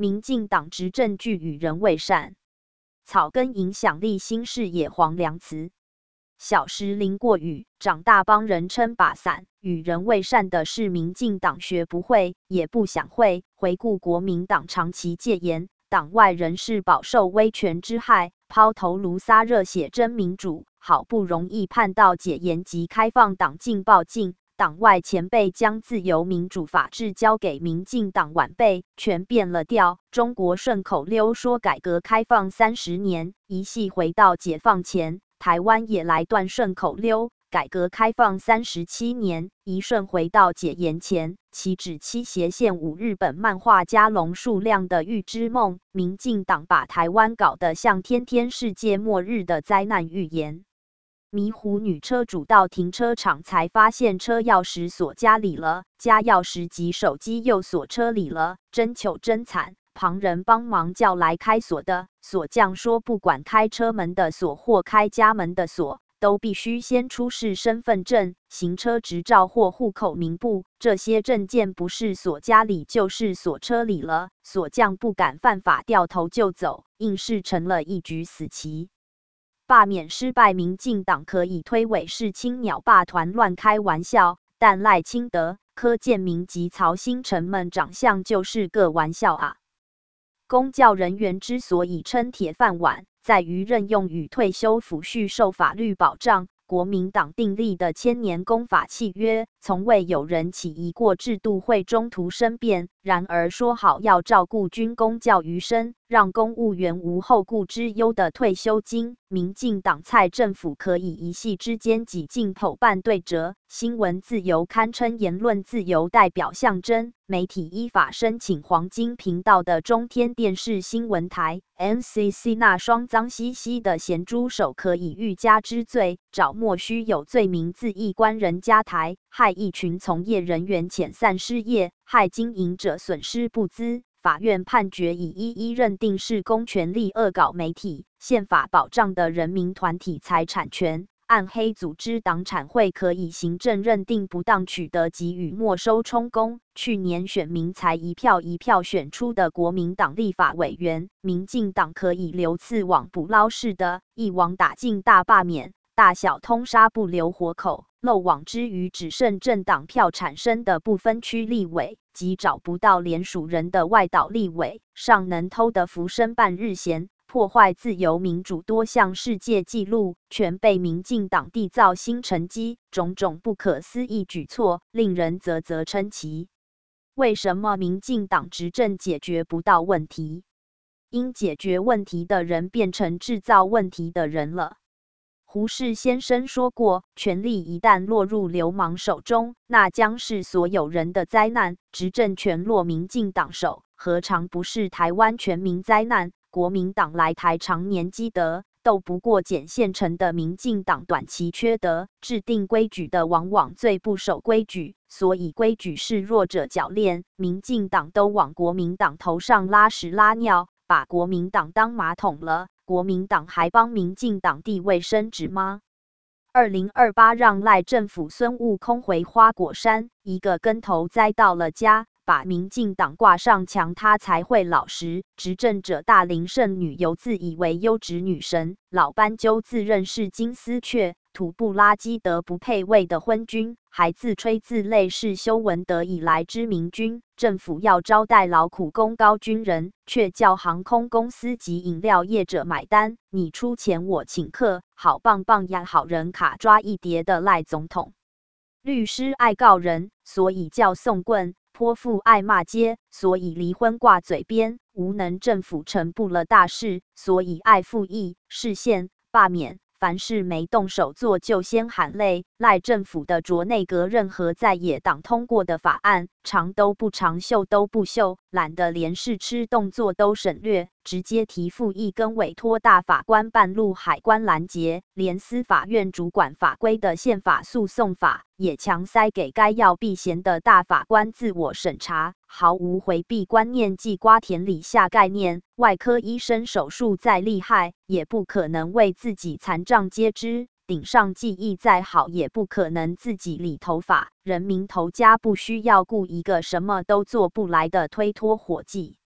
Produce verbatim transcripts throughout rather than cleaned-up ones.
民进党执政具与人为善，草根影响力新视野黄良慈。小时淋过雨，长大帮人撑把伞。与人为善的是民进党学不会，也不想会。回顾国民党长期戒严，党外人士饱受威权之害，抛头颅洒热血争民主，好不容易盼到解严及开放党禁报禁，党外前辈将自由民主法治交给民进党晚辈，全变了调。中国顺口溜说改革开放三十年，一系回到解放前。台湾也来段顺口溜，改革开放三十七年，一瞬回到解严前。岂止七斜线五日本漫画家龙树亮的预知梦，民进党把台湾搞得像天天世界末日的灾难预言。迷糊女车主到停车场才发现车钥匙锁家里了，家钥匙及手机又锁车里了，真糗真惨。旁人帮忙叫来开锁的，锁匠说不管开车门的锁或开家门的锁，都必须先出示身份证、行车执照或户口名簿，这些证件不是锁家里就是锁车里了。锁匠不敢犯法，掉头就走，硬是成了一局死棋。罢免失败，民进党可以推诿是青鸟霸团乱开玩笑，但赖清德、柯建铭及曹兴诚们长相就是个玩笑啊！公教人员之所以称铁饭碗，在于任用与退休抚恤受法律保障。国民党订立的千年公法契约，从未有人起疑过制度会中途生变。然而说好要照顾军公教余生，让公务员无后顾之忧的退休金，民进党蔡政府可以一夕之间挤进口办对折。新闻自由堪称言论自由代表象征，媒体依法申请黄金频道的中天电视新闻台 N C C 那双脏兮兮的咸猪手可以欲加之罪，找莫须有罪名自意关人家台，害一群从业人员遣散失业，害经营者损失不资。法院判决已一一认定是公权力恶搞媒体，宪法保障的人民团体财产权，暗黑组织党产会可以行政认定不当取得给予没收充公。去年选民才一票一票选出的国民党立法委员，民进党可以留刺网捕捞式的，一网打尽大罢免，大小通杀不留活口。漏网之鱼只剩政党票产生的不分区立委及找不到连署人的外岛立委，尚能偷得浮生半日闲，破坏自由民主多项世界纪录，全被民进党缔造新成绩，种种不可思议举措，令人啧啧称奇。为什么民进党执政解决不到问题？因解决问题的人变成制造问题的人了。胡适先生说过，权力一旦落入流氓手中，那将是所有人的灾难。执政权落民进党手，何尝不是台湾全民灾难？国民党来台常年积德，斗不过捡现成的民进党短期缺德。制定规矩的往往最不守规矩，所以规矩是弱者铰链。民进党都往国民党头上拉屎拉尿，把国民党当马桶了。国民党还帮民进党地位升值吗？二零二八让赖政府孙悟空回花果山，一个跟头栽到了家，把民进党挂上墙，他才会老实。执政者大龄剩女犹自以为优质女神，老斑鸠自认是金丝雀，土布拉基德不配位的昏君，还自吹自擂是修文德以来之明君。政府要招待劳苦功高军人，却叫航空公司及饮料业者买单，你出钱我请客，好棒棒呀！好人卡抓一叠的赖总统。律师爱告人，所以叫送棍；泼妇爱骂街，所以离婚挂嘴边；无能政府成不了大事，所以爱复议、释宪、罢免。凡事没动手做就先喊累。赖政府的着内阁任何在野党通过的法案，长都不长，秀都不秀，懒得连试吃动作都省略，直接提复议跟委托大法官办路海关拦截，连司法院主管法规的宪法诉讼法也强塞给该要避嫌的大法官自我审查，毫无回避观念即瓜田李下概念。外科医生手术再厉害，也不可能为自己残障截肢。顶上技艺再好，也不可能自己理头发。人民头家不需要雇一个什么都做不来的推脱伙计。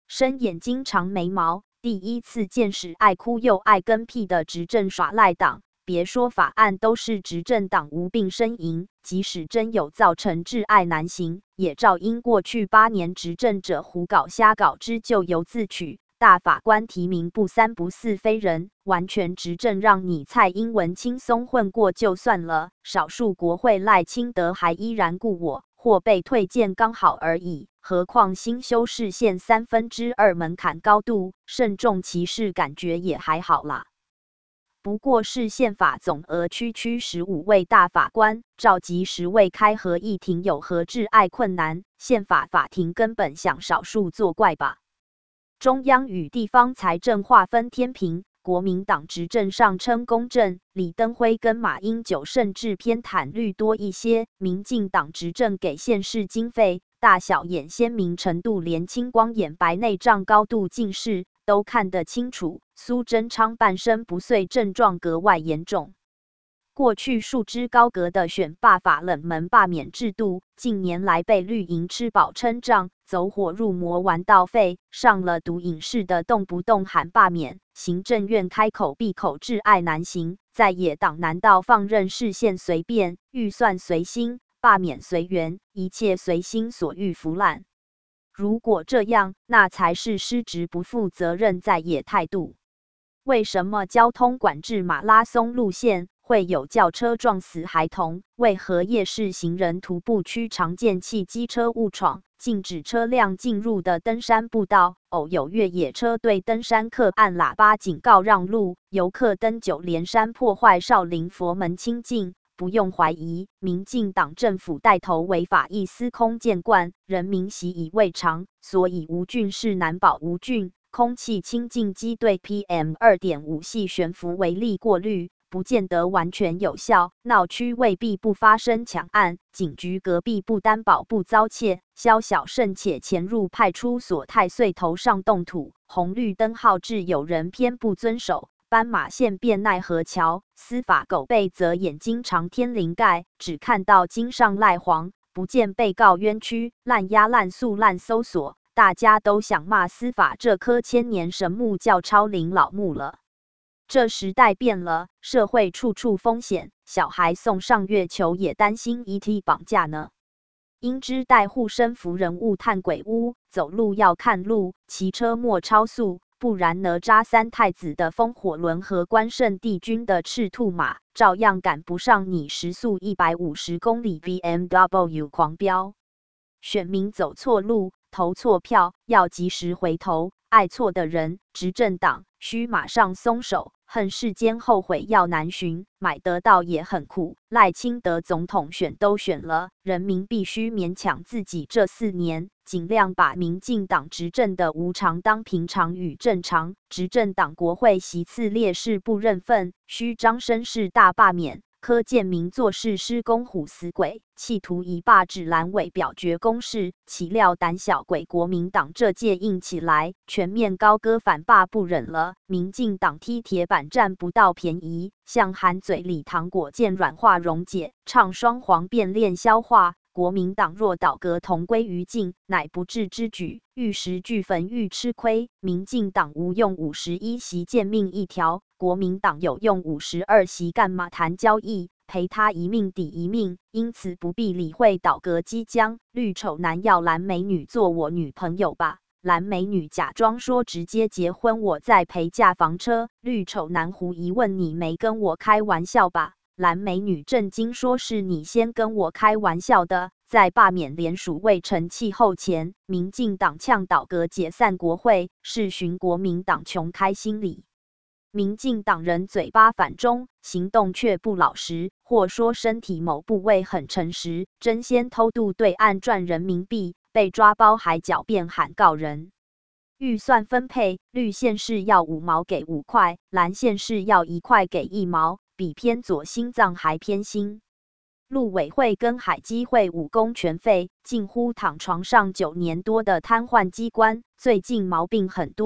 深眼睛长眉毛，第一次见识爱哭又爱跟屁的执政耍赖党。别说法案都是执政党无病呻吟，即使真有造成窒碍难行，也照应过去八年执政者胡搞瞎搞之咎由自取。大法官提名不三不四非人，完全执政让你蔡英文轻松混过就算了，少数国会赖清德还依然故我，或被退件刚好而已。何况新修饰县三分之二门槛高度，慎重其事感觉也还好啦。不过是宪法总额区区十五位大法官，召集十位开合议庭有何窒碍困难？宪法法庭根本想少数作怪吧？中央与地方财政划分天平，国民党执政上称公正，李登辉跟马英九甚至偏袒绿多一些，民进党执政给县市经费，大小眼鲜明程度连青光眼白内障高度近视都看得清楚。苏贞昌半身不遂症状格外严重。过去束之高阁的选罢法冷门罢免制度，近年来被绿营吃饱撑胀，走火入魔玩到废，上了毒瘾似的动不动喊罢免，行政院开口闭口窒碍难行，在野党难道放任视线随便，预算随心，罢免随缘，一切随心所欲腐烂？如果这样，那才是失职不负责任在野态度。为什么交通管制马拉松路线会有轿车撞死孩童？为何夜市行人徒步区常见汽机车误闯，禁止车辆进入的登山步道，偶有越野车对登山客按喇叭警告让路，游客登九连山破坏少林佛门清净？不用怀疑，民进党政府带头违法亦司空见惯，人民习以为常，所以无菌是难保无菌。空气清净机对 P M 二点五 细悬浮微粒过滤，不见得完全有效。闹区未必不发生抢案，警局隔壁不担保不遭窃。宵小慎且潜入派出所太岁头上动土，红绿灯号志有人偏不遵守。斑马线变奈何桥，司法狗辈则眼睛长天灵盖，只看到金上赖黄，不见被告冤屈，滥押滥诉滥搜索。大家都想骂司法这棵千年神木叫超龄老木了。这时代变了，社会处处风险，小孩送上月球也担心 E T 绑架呢。应知带护身符人物探鬼屋，走路要看路，骑车莫超速，不然哪吒三太子的风火轮和关圣帝君的赤兔马，照样赶不上你时速一百五十公里 B M W 狂飙。选民走错路，投错票，要及时回头。爱错的人，执政党需马上松手，恨世间后悔药难寻，买得到也很苦。赖清德总统选都选了，人民必须勉强自己这四年，尽量把民进党执政的无常当平常与正常。执政党国会席次劣势不认份，虚张声势大罢免。柯建明做事施公虎死鬼，企图以罢制蓝委表决公示，岂料胆小鬼国民党这届硬起来，全面高歌反罢不忍了。民进党踢铁板占不到便宜，像含嘴里糖果见软化溶解，唱双簧变练消化。国民党若倒戈同归于尽，乃不智之举。玉石俱焚愈吃亏，民进党无用五十一席贱命一条，国民党有用五十二席干嘛谈交易？赔他一命抵一命，因此不必理会倒戈即将。绿丑男要蓝美女做我女朋友吧。蓝美女假装说直接结婚，我再赔价房车。绿丑男狐疑问你没跟我开玩笑吧？蓝美女震惊说是你先跟我开玩笑的。在罢免联署未成气候前，民进党呛倒戈解散国会，是寻国民党穷开心理。民进党人嘴巴反中，行动却不老实，或说身体某部位很诚实，争先偷渡对岸赚人民币，被抓包还狡辩喊告人。预算分配，绿县市要五毛给五块，蓝县市要一块给一毛，比偏左心脏还偏心。陆委会跟海基会五公权费，近乎躺床上九年多的瘫痪机关，最近毛病很多。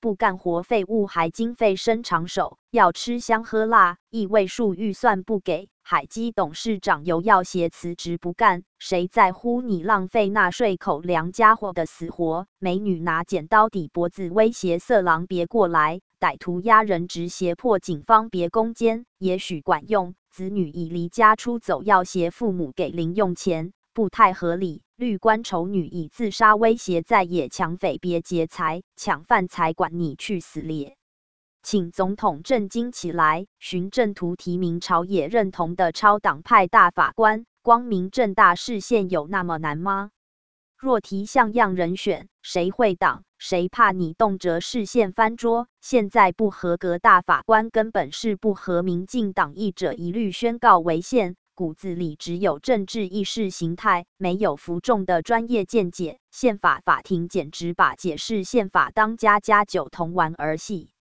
不干活废物还经费伸长手，要吃香喝辣，一位数预算不给，海基董事长有要挟辞职不干，谁在乎你浪费纳税口粮家伙的死活？美女拿剪刀抵脖子威胁色狼别过来，歹徒压人质胁迫警方别攻坚，也许管用。子女已离家出走要挟父母给零用钱，不太合理。绿官丑女以自杀威胁在野抢匪别劫财，抢饭才管你去死咧！请总统震惊起来！循正途提名朝野认同的超党派大法官，光明正大释宪有那么难吗？若提像样人选，谁会挡？谁怕你动辄释宪翻桌？现在不合格大法官根本是不合民进党意者，一律宣告违宪。骨子里只有政治意识形态，没有服众的专业见解。宪法法庭简直把解释宪法当家家酒同玩儿戏。